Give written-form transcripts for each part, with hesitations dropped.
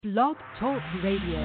Blog Talk Radio.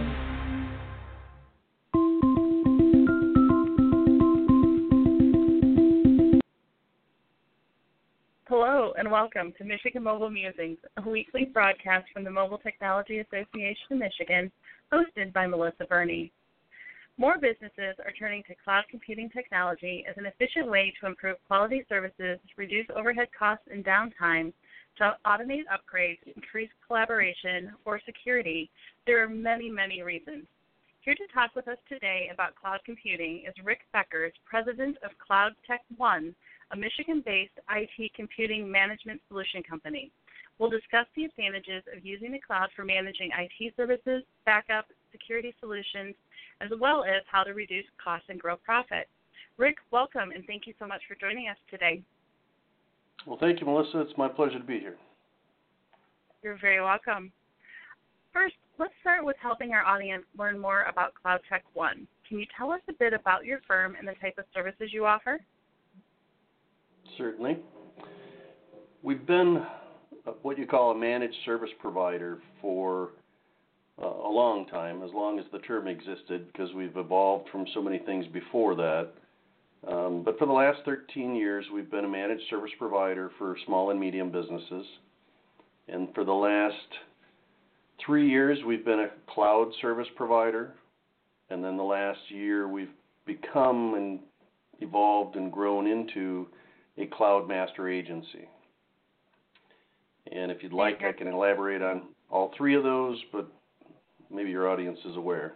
Hello and welcome to Michigan Mobile Musings, a weekly broadcast from the Mobile Technology Association of Michigan, hosted by Melissa Burney. More businesses are turning to cloud computing technology as an efficient way to improve quality services, reduce overhead costs and downtime, to automate upgrades, increase collaboration, or security. There are many, many reasons. Here to talk with us today about cloud computing is Rick Beckers, president of Cloud Tech One, a Michigan-based IT computing management solution company. We'll discuss the advantages of using the cloud for managing IT services, backup, security solutions, as well as how to reduce costs and grow profit. Rick, welcome, and thank you so much for joining us today. Well, thank you, Melissa. It's my pleasure to be here. You're very welcome. First, let's start with helping our audience learn more about Cloud Tech One. Can you tell us a bit about your firm and the type of services you offer? Certainly. We've been what you call a managed service provider for a long time, as long as the term existed, because we've evolved from so many things before that. But for the last 13 years, we've been a managed service provider for small and medium businesses. And for the last 3 years, we've been a cloud service provider. And then the last year, we've become and evolved and grown into a cloud master agency. And if you'd like, I can elaborate on all three of those, but maybe your audience is aware.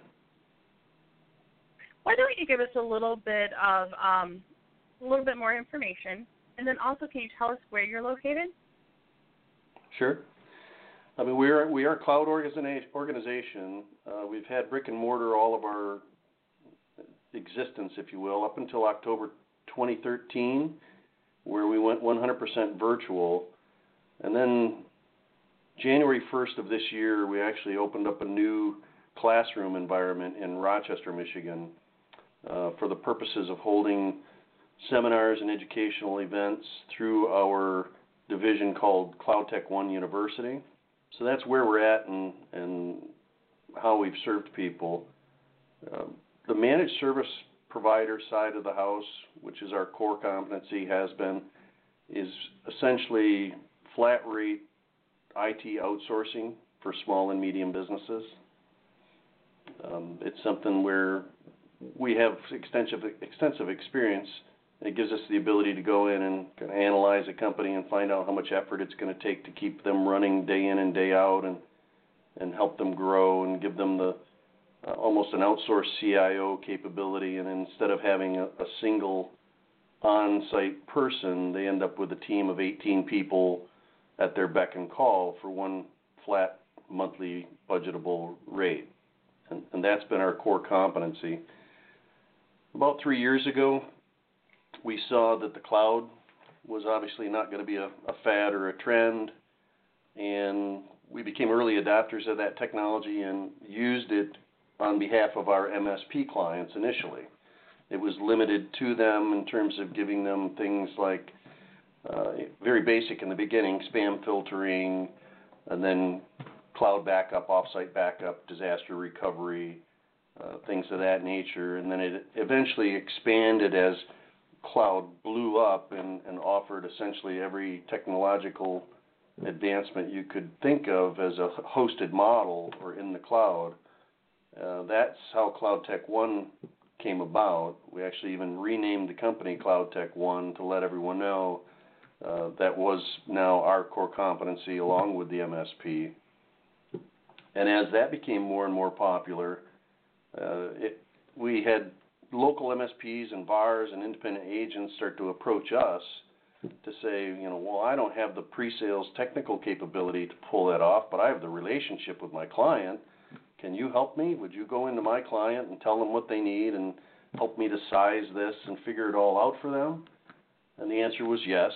Why don't you give us a little bit more information, and then also can you tell us where you're located? Sure. I mean, we are a cloud organization. We've had brick and mortar all of our existence, if you will, up until October 2013, where we went 100% virtual. And then January 1st of this year, we actually opened up a new classroom environment in Rochester, Michigan, for the purposes of holding seminars and educational events through our division called Cloud Tech One University. So that's where we're at and how we've served people. The managed service provider side of the house, which is our core competency, is essentially flat rate IT outsourcing for small and medium businesses. It's something where we have extensive experience. It gives us the ability to go in and kind of analyze a company and find out how much effort it's going to take to keep them running day in and day out, and help them grow and give them the almost an outsourced CIO capability. And instead of having a single on-site person, they end up with a team of 18 people at their beck and call for one flat monthly budgetable rate. And that's been our core competency. About 3 years ago, we saw that the cloud was obviously not going to be a fad or a trend, and we became early adopters of that technology and used it on behalf of our MSP clients initially. It was limited to them in terms of giving them things like very basic in the beginning, spam filtering, and then cloud backup, offsite backup, disaster recovery, things of that nature. And then it eventually expanded as cloud blew up and offered essentially every technological advancement you could think of as a hosted model or in the cloud. That's how Cloud Tech One came about. We actually even renamed the company Cloud Tech One to let everyone know that was now our core competency along with the MSP. And as that became more and more popular, we had local MSPs and VARs and independent agents start to approach us to say, well, I don't have the pre-sales technical capability to pull that off, but I have the relationship with my client. Can you help me? Would you go into my client and tell them what they need and help me to size this and figure it all out for them? And the answer was yes.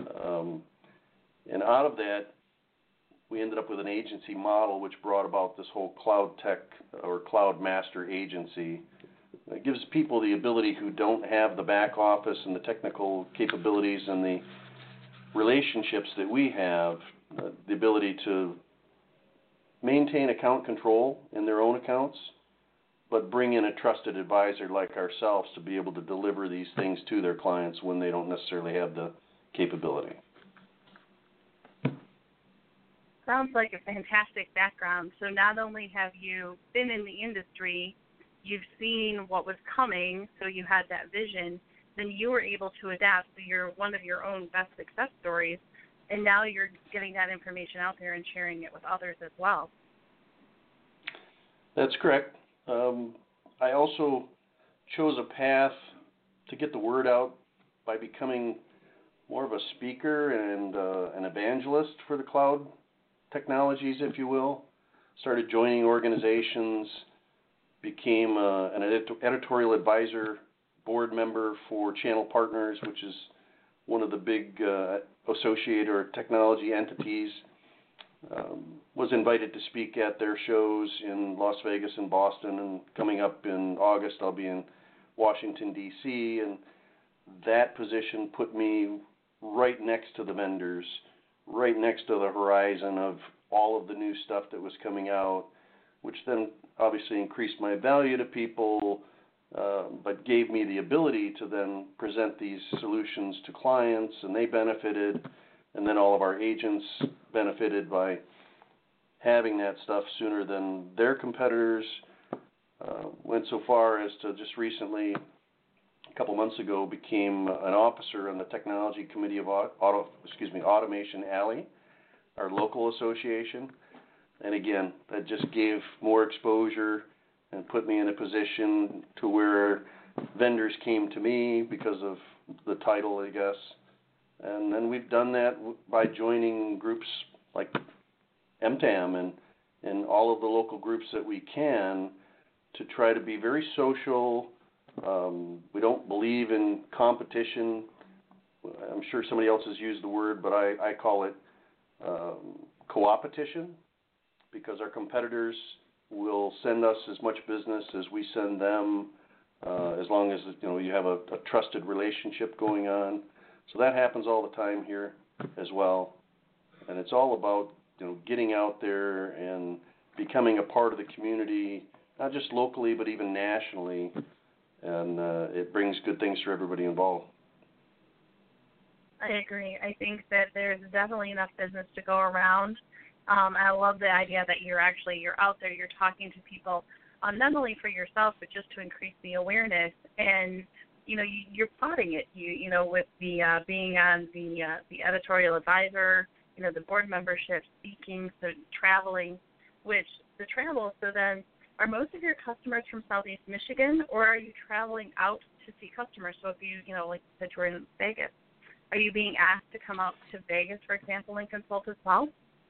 And out of that, we ended up with an agency model which brought about this whole cloud tech or cloud master agency. It gives people the ability who don't have the back office and the technical capabilities and the relationships that we have, the ability to maintain account control in their own accounts, but bring in a trusted advisor like ourselves to be able to deliver these things to their clients when they don't necessarily have the capability. Sounds like a fantastic background. So not only have you been in the industry, you've seen what was coming, so you had that vision, then you were able to adapt. So you're one of your own best success stories, and now you're getting that information out there and sharing it with others as well. That's correct. I also chose a path to get the word out by becoming more of a speaker and an evangelist for the cloud technologies, if you will. Started joining organizations, became an editorial advisor board member for Channel Partners, which is one of the big associate or technology entities. Was invited to speak at their shows in Las Vegas and Boston, and coming up in August I'll be in Washington, D.C., and that position put me right next to the vendors, right next to the horizon of all of the new stuff that was coming out, which then obviously increased my value to people, but gave me the ability to then present these solutions to clients, and they benefited, and then all of our agents benefited by having that stuff sooner than their competitors. Went so far as to just recently, a couple months ago, became an officer on the Technology Committee of Automation Alley, our local association. And again, that just gave more exposure and put me in a position to where vendors came to me because of the title, I guess. And then we've done that by joining groups like MTAM and all of the local groups that we can to try to be very social. We don't believe in competition. I'm sure somebody else has used the word, but I call it co-opetition, because our competitors will send us as much business as we send them, as long as you have a trusted relationship going on. So that happens all the time here as well, and it's all about getting out there and becoming a part of the community, not just locally but even nationally, and it brings good things for everybody involved. I agree. I think that there's definitely enough business to go around. I love the idea that you're out there, you're talking to people, not only for yourself, but just to increase the awareness. And, you're plotting it, with the being on the editorial advisor, the board membership, speaking, so traveling, so then are most of your customers from Southeast Michigan, or are you traveling out to see customers? So if you, like you said, you're in Vegas, are you being asked to come out to Vegas, for example, and consult as well?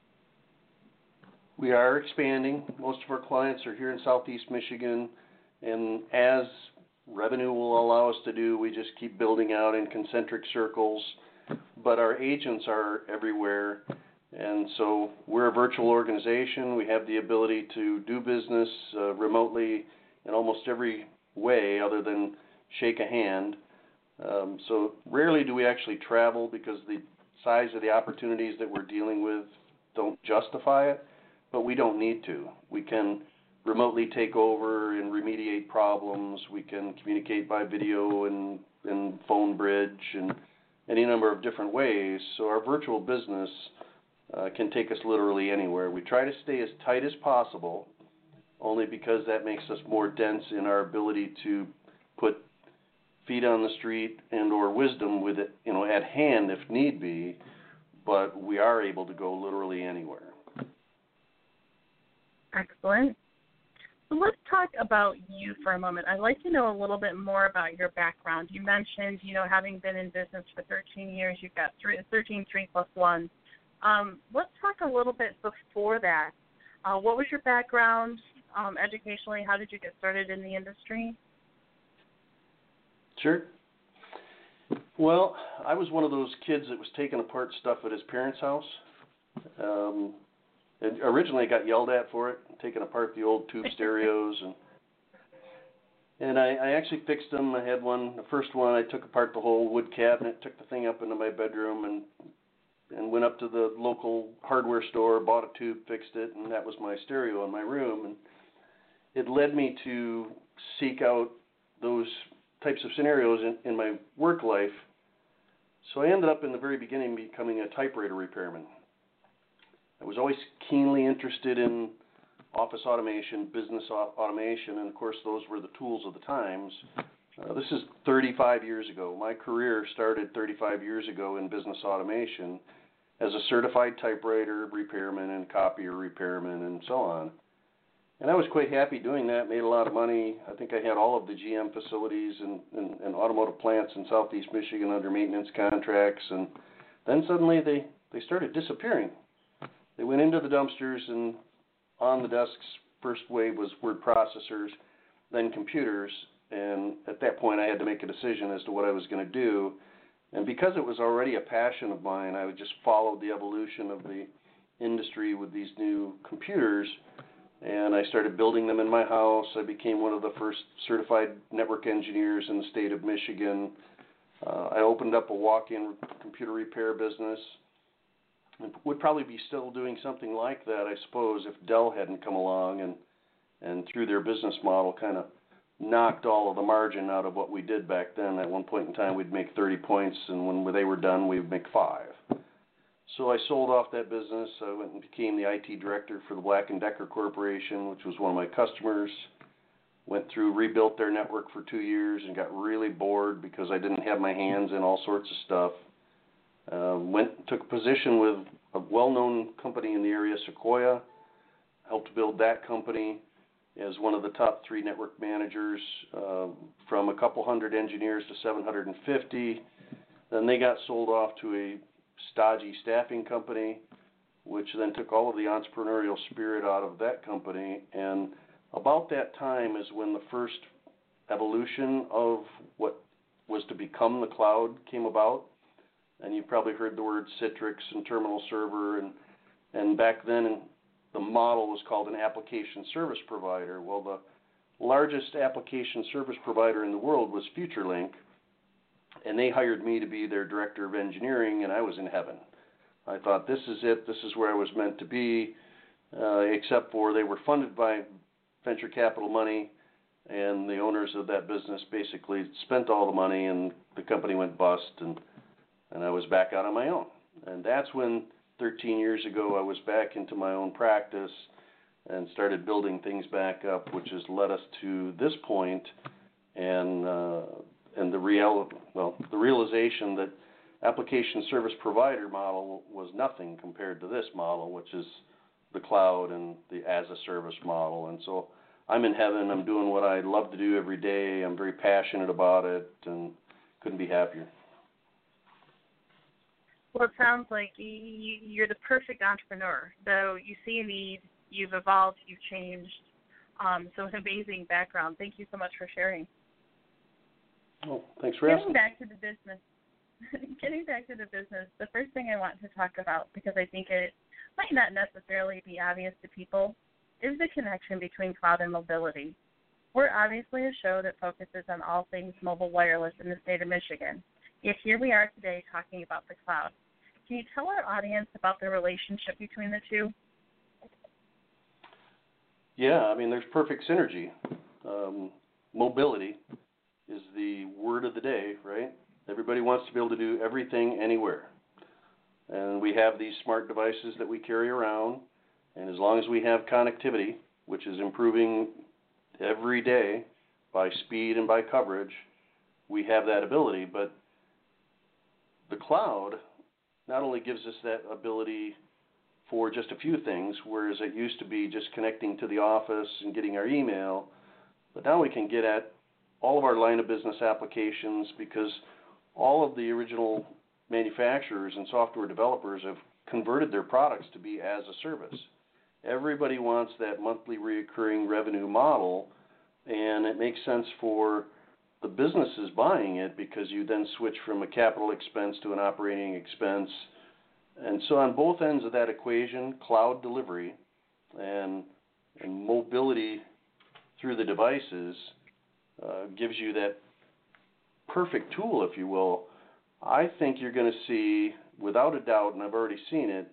We are expanding. Most of our clients are here in Southeast Michigan, and as revenue will allow us to do, we just keep building out in concentric circles. But our agents are everywhere, and so we're a virtual organization. We have the ability to do business remotely in almost every way other than shake a hand. So rarely do we actually travel because the size of the opportunities that we're dealing with don't justify it. But we don't need to. We can remotely take over and remediate problems. We can communicate by video and phone bridge and any number of different ways. So our virtual business can take us literally anywhere. We try to stay as tight as possible, only because that makes us more dense in our ability to put feet on the street and or wisdom with it, at hand if need be. But we are able to go literally anywhere. Excellent. So let's talk about you for a moment. I'd like to know a little bit more about your background. You mentioned, having been in business for 13 years, you've got 13 3+1. Let's talk a little bit before that. What was your background educationally? How did you get started in the industry? Sure. Well, I was one of those kids that was taking apart stuff at his parents' house. And originally I got yelled at for it, taking apart the old tube stereos, and I actually fixed them. I had one, the first one, I took apart the whole wood cabinet, took the thing up into my bedroom, and and went up to the local hardware store, bought a tube, fixed it, and that was my stereo in my room. And it led me to seek out those types of scenarios in my work life. So I ended up in the very beginning becoming a typewriter repairman. I was always keenly interested in office automation, business automation, and of course those were the tools of the times. This is 35 years ago. My career started 35 years ago in business automation as a certified typewriter repairman and copier repairman and so on. And I was quite happy doing that, made a lot of money. I think I had all of the GM facilities and automotive plants in southeast Michigan under maintenance contracts, and then suddenly they started disappearing. They went into the dumpsters, and on the desks, first wave was word processors, then computers, and at that point I had to make a decision as to what I was going to do. And because it was already a passion of mine, I would just follow the evolution of the industry with these new computers, and I started building them in my house. I became one of the first certified network engineers in the state of Michigan. I opened up a walk-in computer repair business. And would probably be still doing something like that, I suppose, if Dell hadn't come along and through their business model kind of knocked all of the margin out of what we did back then. At one point in time, we'd make 30 points, and when they were done, we'd make 5. So I sold off that business. I went and became the IT director for the Black & Decker Corporation, which was one of my customers. Went through, rebuilt their network for 2 years, and got really bored because I didn't have my hands in all sorts of stuff. Took a position with a well-known company in the area, Sequoia. Helped build that company as one of the top 3 network managers, from a couple hundred engineers to 750. Then they got sold off to a stodgy staffing company, which then took all of the entrepreneurial spirit out of that company. And about that time is when the first evolution of what was to become the cloud came about. And you've probably heard the word Citrix and terminal server, and back then the model was called an application service provider. Well, the largest application service provider in the world was FutureLink, and they hired me to be their director of engineering, and I was in heaven. I thought, this is it, this is where I was meant to be, except for they were funded by venture capital money, and the owners of that business basically spent all the money, and the company went bust, and I was back out on my own. And that's when 13 years ago I was back into my own practice and started building things back up, which has led us to this point, and the realization that application service provider model was nothing compared to this model, which is the cloud and the as a service model. And so I'm in heaven. I'm doing what I love to do every day. I'm very passionate about it and couldn't be happier. Well, it sounds like you're the perfect entrepreneur. So you see a need, you've evolved, you've changed. So an amazing background. Thank you so much for sharing. Oh, thanks for asking. Getting back to the business, the first thing I want to talk about, because I think it might not necessarily be obvious to people, is the connection between cloud and mobility. We're obviously a show that focuses on all things mobile wireless in the state of Michigan. Yet here we are today talking about the cloud. Can you tell our audience about the relationship between the two? Yeah, I mean, there's perfect synergy. Mobility is the word of the day, right? Everybody wants to be able to do everything anywhere. And we have these smart devices that we carry around, and as long as we have connectivity, which is improving every day by speed and by coverage, we have that ability. But the cloud not only gives us that ability for just a few things, whereas it used to be just connecting to the office and getting our email, but now we can get at all of our line of business applications, because all of the original manufacturers and software developers have converted their products to be as a service. Everybody wants that monthly recurring revenue model, and it makes sense for the businesses buying it, because you then switch from a capital expense to an operating expense. And so on both ends of that equation, cloud delivery and mobility through the devices gives you that perfect tool, if you will. I think you're going to see without a doubt, and I've already seen it,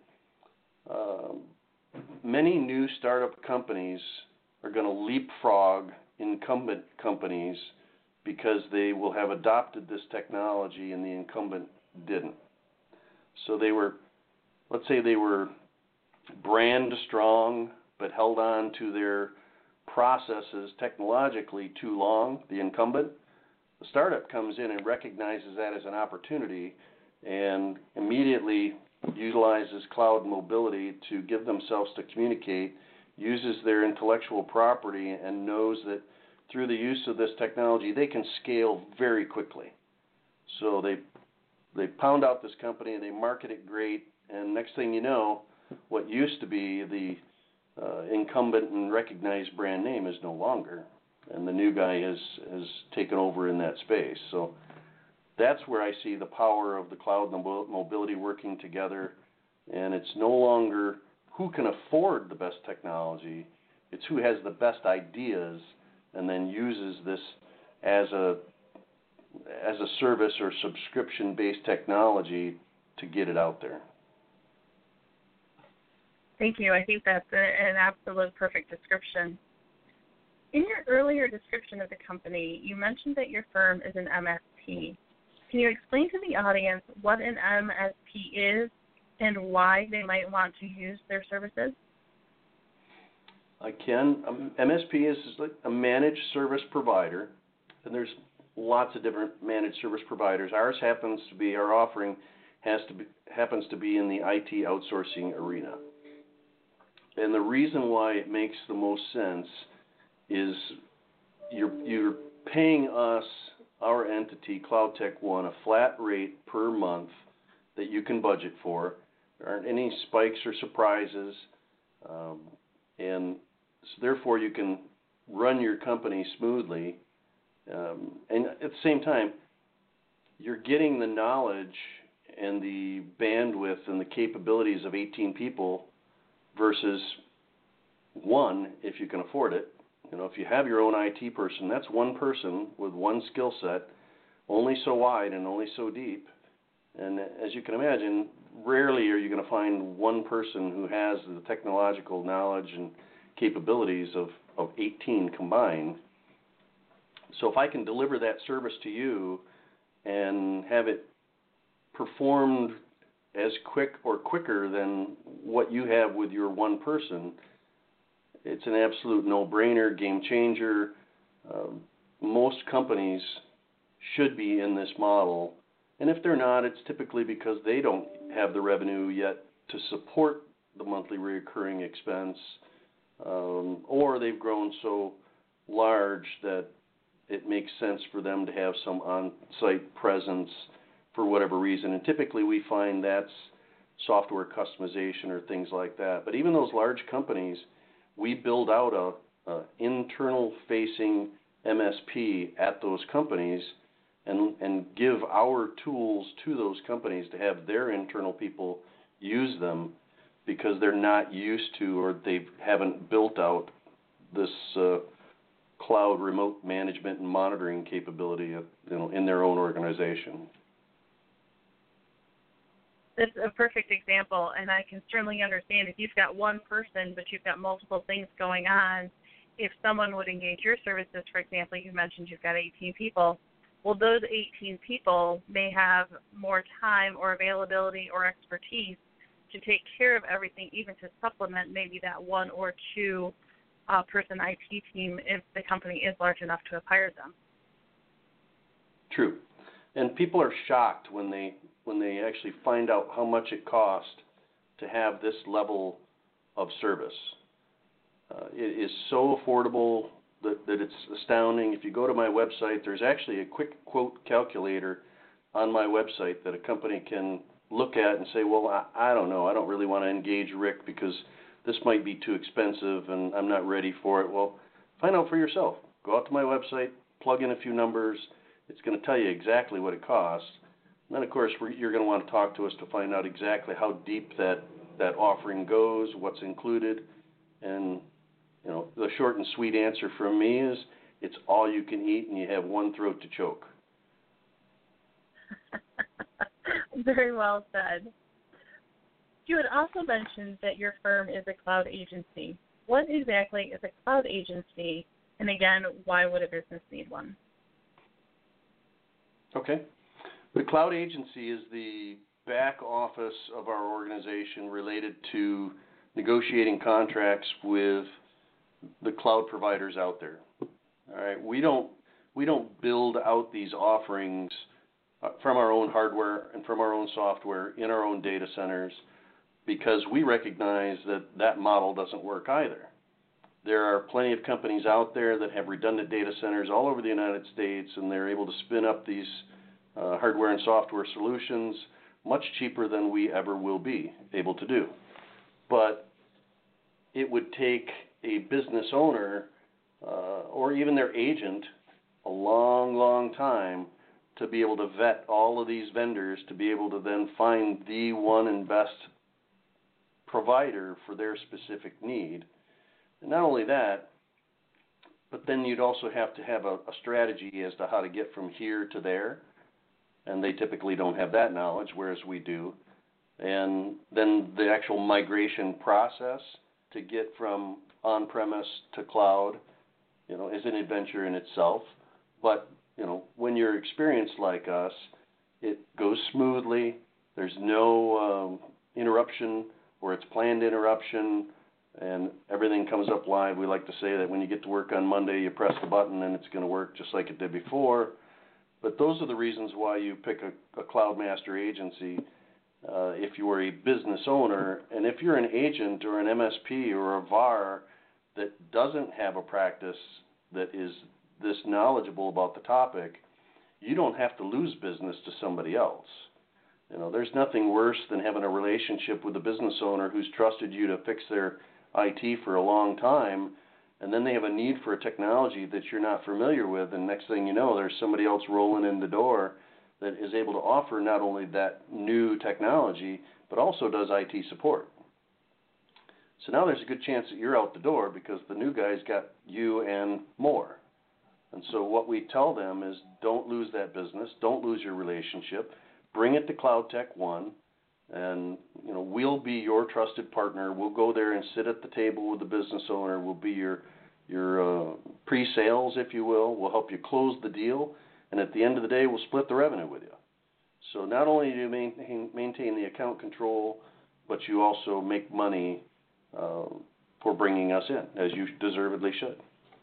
many new startup companies are going to leapfrog incumbent companies because they will have adopted this technology and the incumbent didn't. So let's say they were brand strong but held on to their processes technologically too long, the incumbent. The startup comes in and recognizes that as an opportunity and immediately utilizes cloud mobility to give themselves to communicate, uses their intellectual property, and knows that through the use of this technology they can scale very quickly. So they pound out this company and they market it great, and next thing you know, what used to be the incumbent and recognized brand name is no longer, and the new guy has taken over in that space. So that's where I see the power of the cloud and mobility working together, and it's no longer who can afford the best technology, it's who has the best ideas and then uses this as a service or subscription-based technology to get it out there. Thank you. I think that's an absolute perfect description. In your earlier description of the company, you mentioned that your firm is an MSP. Can you explain to the audience what an MSP is and why they might want to use their services? I can. MSP is like a managed service provider, and there's lots of different managed service providers. Our offering happens to be in the IT outsourcing arena. And the reason why it makes the most sense is you're paying us, our entity, CloudTech One, a flat rate per month that you can budget for. There aren't any spikes or surprises, and so therefore you can run your company smoothly. And at the same time, you're getting the knowledge and the bandwidth and the capabilities of 18 people versus one if you can afford it. You know, if you have your own IT person, that's one person with one skill set, only so wide and only so deep. And as you can imagine, rarely are you going to find one person who has the technological knowledge and capabilities of 18 combined. So if I can deliver that service to you and have it performed as quick or quicker than what you have with your one person, it's an absolute no-brainer, game changer. Most companies should be in this model, and if they're not, it's typically because they don't have the revenue yet to support the monthly recurring expense, or they've grown so large that it makes sense for them to have some on-site presence for whatever reason. And typically we find that's software customization or things like that. But even those large companies, we build out a internal-facing MSP at those companies and give our tools to those companies to have their internal people use them because they're not used to or they haven't built out this cloud remote management and monitoring capability in their own organization. That's a perfect example, and I can certainly understand if you've got one person but you've got multiple things going on, if someone would engage your services, for example, you mentioned you've got 18 people, well, those 18 people may have more time or availability or expertise to take care of everything, even to supplement maybe that one or two person IT team if the company is large enough to have hired them. True. And people are shocked when they actually find out how much it costs to have this level of service. It is so affordable that it's astounding. If you go to my website, there's actually a quick quote calculator on my website that a company can look at and say, well, I don't know, I don't really want to engage Rick because this might be too expensive and I'm not ready for it. Well, find out for yourself. Go out to my website, plug in a few numbers. It's going to tell you exactly what it costs. And then, of course, you're going to want to talk to us to find out exactly how deep that offering goes, what's included. And, you know, the short and sweet answer from me is it's all you can eat and you have one throat to choke. Very well said. You had also mentioned that your firm is a cloud agency. What exactly is a cloud agency? And again, why would a business need one? Okay. The cloud agency is the back office of our organization related to negotiating contracts with the cloud providers out there. All right. We don't build out these offerings from our own hardware and from our own software in our own data centers because we recognize that that model doesn't work either. There are plenty of companies out there that have redundant data centers all over the United States, and they're able to spin up these hardware and software solutions much cheaper than we ever will be able to do. But it would take a business owner or even their agent a long, long time to be able to vet all of these vendors to be able to then find the one and best provider for their specific need. And not only that, but then you'd also have to have a strategy as to how to get from here to there. And they typically don't have that knowledge, whereas we do. And then the actual migration process to get from on-premise to cloud, is an adventure in itself. But, when you're experienced like us, it goes smoothly. There's no interruption or it's planned interruption, and everything comes up live. We like to say that when you get to work on Monday, you press the button and it's going to work just like it did before. But those are the reasons why you pick a Cloud Master agency if you are a business owner. And if you're an agent or an MSP or a VAR that doesn't have a practice that is this knowledgeable about the topic, you don't have to lose business to somebody else. There's nothing worse than having a relationship with a business owner who's trusted you to fix their IT for a long time, and then they have a need for a technology that you're not familiar with, and next thing you know, there's somebody else rolling in the door that is able to offer not only that new technology, but also does IT support. So now there's a good chance that you're out the door because the new guy's got you and more. And so what we tell them is don't lose that business, don't lose your relationship, bring it to CloudTech One, and we'll be your trusted partner. We'll go there and sit at the table with the business owner. We'll be your pre-sales, if you will. We'll help you close the deal, and at the end of the day, we'll split the revenue with you. So not only do you maintain the account control, but you also make money for bringing us in, as you deservedly should.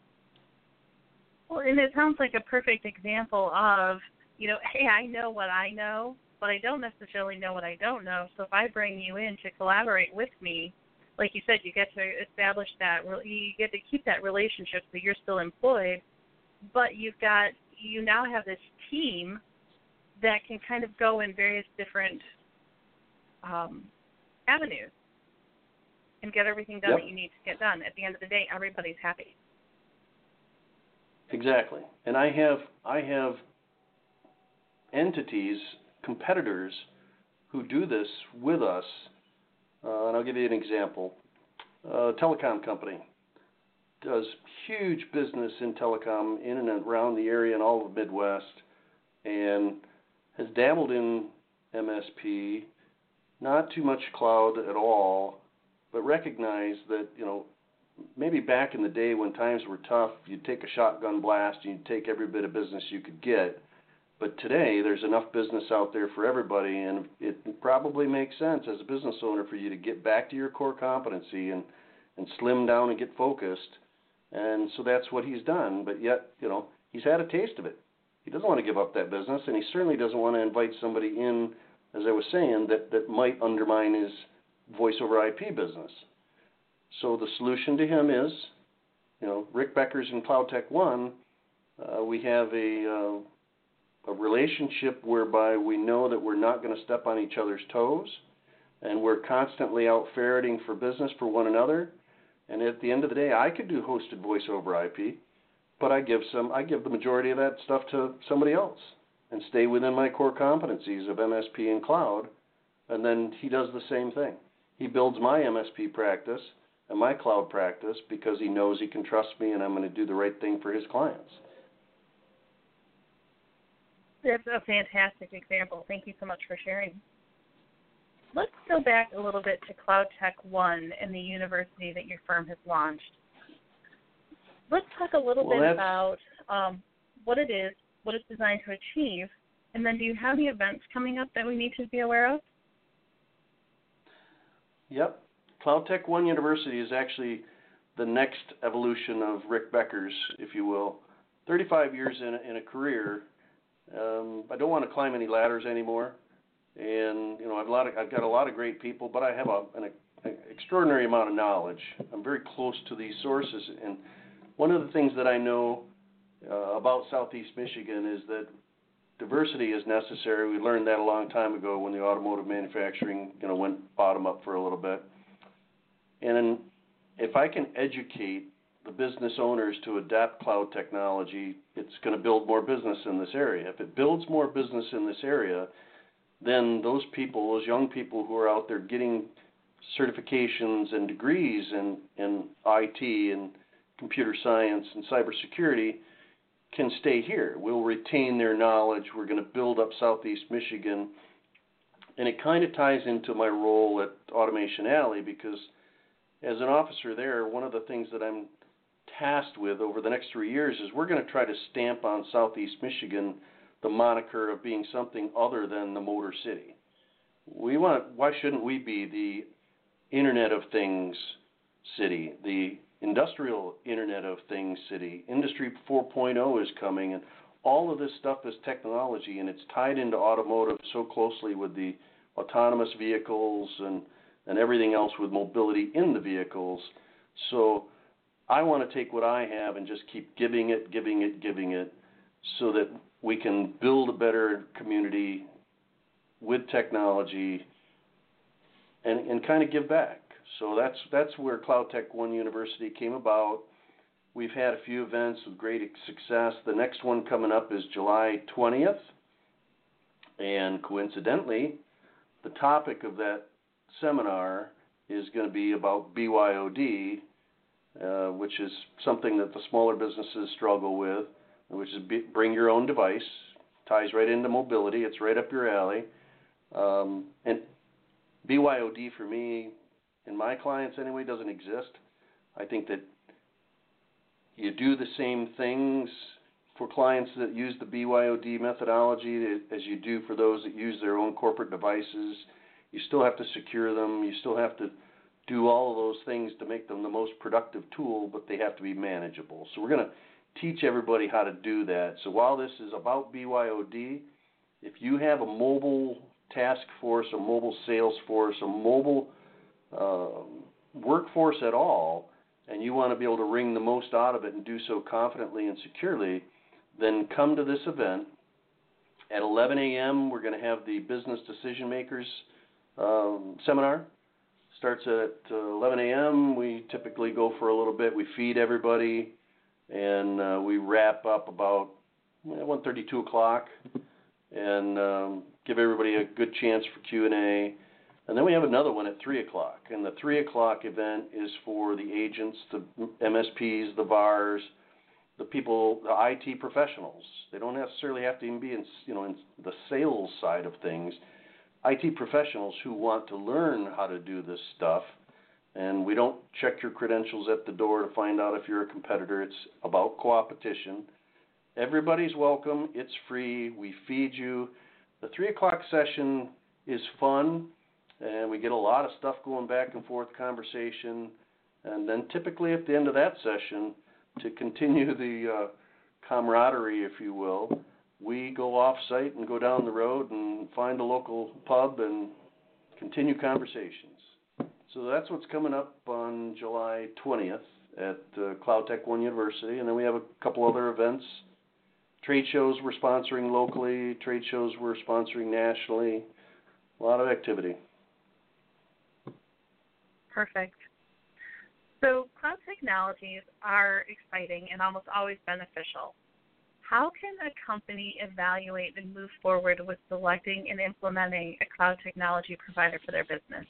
Well, and it sounds like a perfect example of, hey, I know what I know, but I don't necessarily know what I don't know. So if I bring you in to collaborate with me, like you said, you get to establish that, you get to keep that relationship so you're still employed, but you now have this team that can kind of go in various different avenues and get everything done that you need to get done. At the end of the day, everybody's happy. Exactly. And I have entities, competitors, who do this with us, and I'll give you an example. A telecom company does huge business in telecom in and around the area and all of the Midwest, and has dabbled in MSP, not too much cloud at all, but recognized that, maybe back in the day when times were tough, you'd take a shotgun blast and you'd take every bit of business you could get. But today, there's enough business out there for everybody, and it probably makes sense as a business owner for you to get back to your core competency and slim down and get focused. And so that's what he's done. But yet, he's had a taste of it. He doesn't want to give up that business, and he certainly doesn't want to invite somebody in, as I was saying, that might undermine his voice over IP business. So the solution to him is, Rick Beckers in CloudTech One, we have a relationship whereby we know that we're not going to step on each other's toes, and we're constantly out ferreting for business for one another. And at the end of the day, I could do hosted voice over IP, but I give the majority of that stuff to somebody else and stay within my core competencies of MSP and cloud. And then he does the same thing. He builds my MSP practice and my cloud practice because he knows he can trust me and I'm going to do the right thing for his clients. That's a fantastic example. Thank you so much for sharing. Let's go back a little bit to Cloud Tech One and the university that your firm has launched. Let's talk a little bit about what it is, what it's designed to achieve, and then do you have any events coming up that we need to be aware of? Yep. Cloud Tech One University is actually the next evolution of Rick Becker's, if you will. 35 years in a career. I don't want to climb any ladders anymore, and I've got a lot of great people, but I have an extraordinary amount of knowledge. I'm very close to these sources, and one of the things that I know about Southeast Michigan is that diversity is necessary. We learned that a long time ago when the automotive manufacturing went bottom up for a little bit. And if I can educate the business owners to adapt cloud technology, it's going to build more business in this area. If it builds more business in this area, then those people, those young people who are out there getting certifications and degrees in IT and computer science and cybersecurity can stay here. We'll retain their knowledge. We're going to build up Southeast Michigan. And it kind of ties into my role at Automation Alley, because as an officer there, one of the things that I'm tasked with over the next 3 years is we're going to try to stamp on Southeast Michigan the moniker of being something other than the Motor City. Why shouldn't we be the Internet of Things city, the industrial Internet of Things city? Industry 4.0 is coming, and all of this stuff is technology, and it's tied into automotive so closely with the autonomous vehicles and everything else with mobility in the vehicles. So I want to take what I have and just keep giving it, so that we can build a better community with technology and kind of give back. So that's where Cloud Tech One University came about. We've had a few events with great success. The next one coming up is July 20th. And coincidentally, the topic of that seminar is going to be about BYOD, which is something that the smaller businesses struggle with, which is bring your own device. Ties right into mobility. It's right up your alley. And BYOD for me, and my clients anyway, doesn't exist. I think that you do the same things for clients that use the BYOD methodology as you do for those that use their own corporate devices. You still have to secure them. You still have to do all of those things to make them the most productive tool, but they have to be manageable. So we're going to teach everybody how to do that. So while this is about BYOD, if you have a mobile task force, a mobile sales force, a mobile workforce at all, and you want to be able to wring the most out of it and do so confidently and securely, then come to this event. At 11 a.m., we're going to have the Business Decision Makers seminar. Starts at 11 a.m. We typically go for a little bit. We feed everybody, and we wrap up about 1:30, 2 o'clock, and give everybody a good chance for Q&A. And then we have another one at 3 o'clock. And the 3 o'clock event is for the agents, the MSPs, the VARs, the people, the IT professionals. They don't necessarily have to even be in the sales side of things. IT professionals who want to learn how to do this stuff. And we don't check your credentials at the door to find out if you're a competitor. It's about co-opetition. Everybody's welcome. It's free. We feed you. The 3 o'clock session is fun, and we get a lot of stuff going back and forth, conversation. And then typically at the end of that session, to continue the camaraderie, if you will, we go off-site and go down the road and find a local pub and continue conversations. So that's what's coming up on July 20th at Cloud Tech One University. And then we have a couple other events. Trade shows we're sponsoring locally, trade shows we're sponsoring nationally. A lot of activity. Perfect. So cloud technologies are exciting and almost always beneficial. How can a company evaluate and move forward with selecting and implementing a cloud technology provider for their business?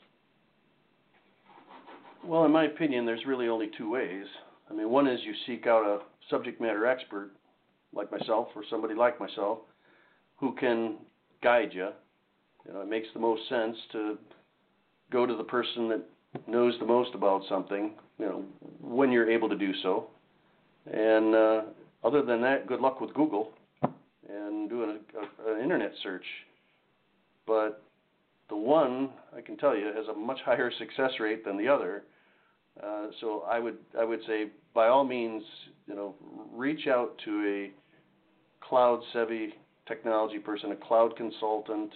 Well, in my opinion, there's really only two ways. I mean, one is you seek out a subject matter expert like myself or somebody like myself who can guide you. It makes the most sense to go to the person that knows the most about something, when you're able to do so. And other than that, good luck with Google and doing an internet search. But the one, I can tell you, has a much higher success rate than the other. So I would say, by all means, reach out to a cloud-savvy technology person, a cloud consultant.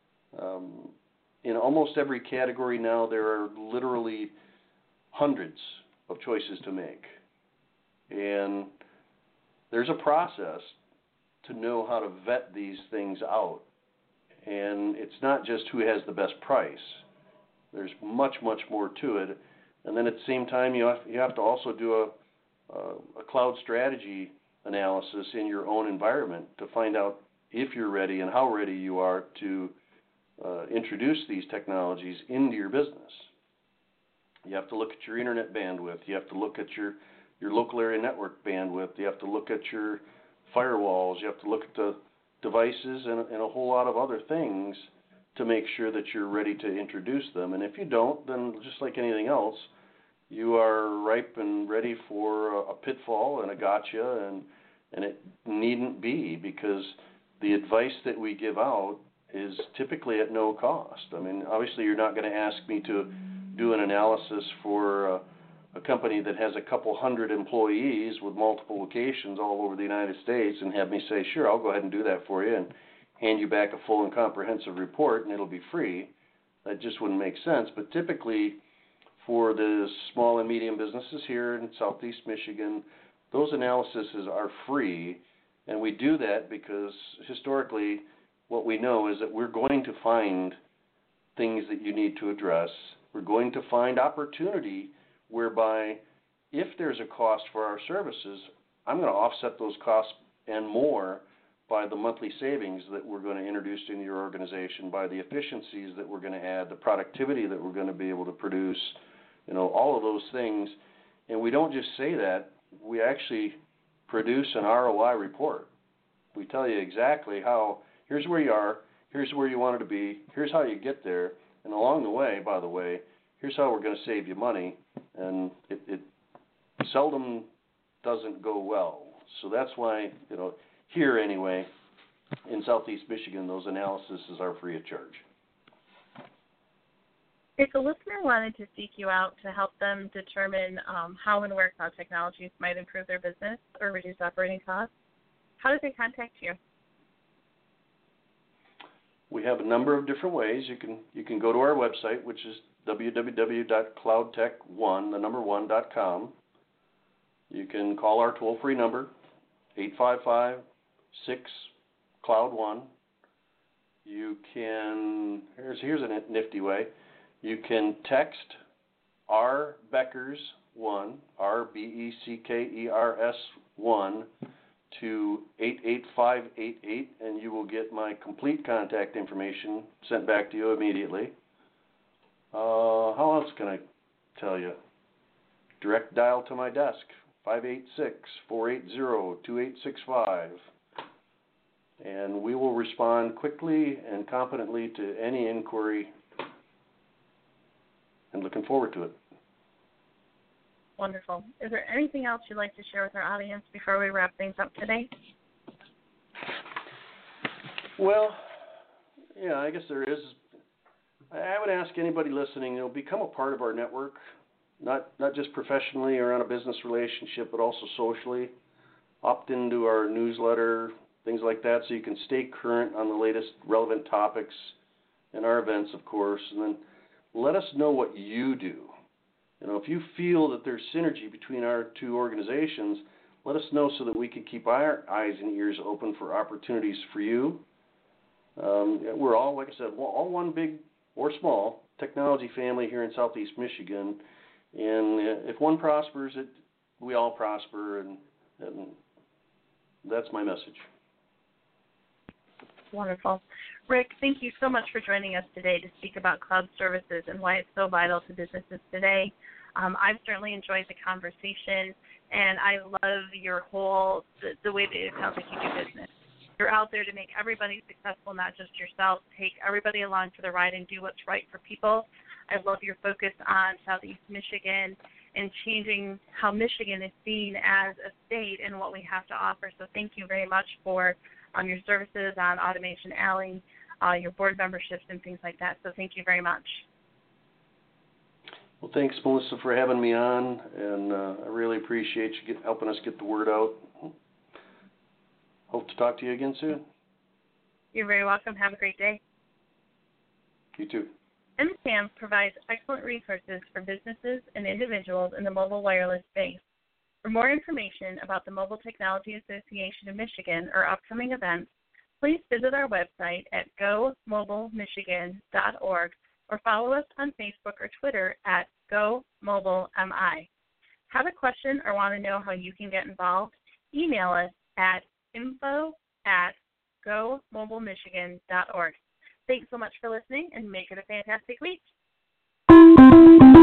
In almost every category now, there are literally hundreds of choices to make. And there's a process to know how to vet these things out. And it's not just who has the best price. There's much, much more to it. And then at the same time, you have to also do a cloud strategy analysis in your own environment to find out if you're ready and how ready you are to introduce these technologies into your business. You have to look at your internet bandwidth. You have to look at your local area network bandwidth. You have to look at your firewalls. You have to look at the devices and a whole lot of other things to make sure that you're ready to introduce them. And if you don't, then just like anything else, you are ripe and ready for a pitfall and a gotcha, and it needn't be, because the advice that we give out is typically at no cost. I mean, obviously you're not going to ask me to do an analysis for a company that has a couple hundred employees with multiple locations all over the United States and have me say, sure, I'll go ahead and do that for you and hand you back a full and comprehensive report and it'll be free. That just wouldn't make sense. But typically for the small and medium businesses here in Southeast Michigan, those analyses are free. And we do that because historically what we know is that we're going to find things that you need to address. We're going to find opportunity whereby if there's a cost for our services, I'm going to offset those costs and more by the monthly savings that we're going to introduce into your organization, by the efficiencies that we're going to add, the productivity that we're going to be able to produce, all of those things. And we don't just say that, we actually produce an ROI report. We tell you exactly how, here's where you are, here's where you wanted to be, here's how you get there, and along the way, by the way, here's how we're going to save you money. And it seldom doesn't go well. So that's why, here anyway, in Southeast Michigan, those analyses are free of charge. If a listener wanted to seek you out to help them determine how and where cloud technologies might improve their business or reduce operating costs, how do they contact you? We have a number of different ways. You can go to our website, which is www.cloudtech1.com. You can call our toll-free number, 855-6-CLOUD1. You can, here's a nifty way, you can text RBeckers1, RBeckers1, to 88588, and you will get my complete contact information sent back to you immediately. How else can I tell you? Direct dial to my desk, 586-480-2865. And we will respond quickly and competently to any inquiry. And looking forward to it. Wonderful. Is there anything else you'd like to share with our audience before we wrap things up today? Well, yeah, I guess there is. I would ask anybody listening, become a part of our network, not just professionally or on a business relationship, but also socially. Opt into our newsletter, things like that, so you can stay current on the latest relevant topics and our events, of course. And then let us know what you do. If you feel that there's synergy between our two organizations, let us know so that we can keep our eyes and ears open for opportunities for you. We're all, like I said, all one big or small technology family here in Southeast Michigan. And if one prospers, we all prosper, and that's my message. Wonderful. Rick, thank you so much for joining us today to speak about cloud services and why it's so vital to businesses today. I've certainly enjoyed the conversation, and I love your the way that it sounds like you do business. You're out there to make everybody successful, not just yourself. Take everybody along for the ride and do what's right for people. I love your focus on Southeast Michigan and changing how Michigan is seen as a state and what we have to offer. So thank you very much for your services on Automation Alley, your board memberships and things like that. So thank you very much. Well, thanks, Melissa, for having me on, and I really appreciate you helping us get the word out. Hope to talk to you again soon. You're very welcome. Have a great day. You too. MSAM provides excellent resources for businesses and individuals in the mobile wireless space. For more information about the Mobile Technology Association of Michigan or upcoming events, please visit our website at gomobilemichigan.org or follow us on Facebook or Twitter at GoMobileMI. Have a question or want to know how you can get involved? Email us at info@gomobilemichigan.org. Thanks so much for listening, and make it a fantastic week.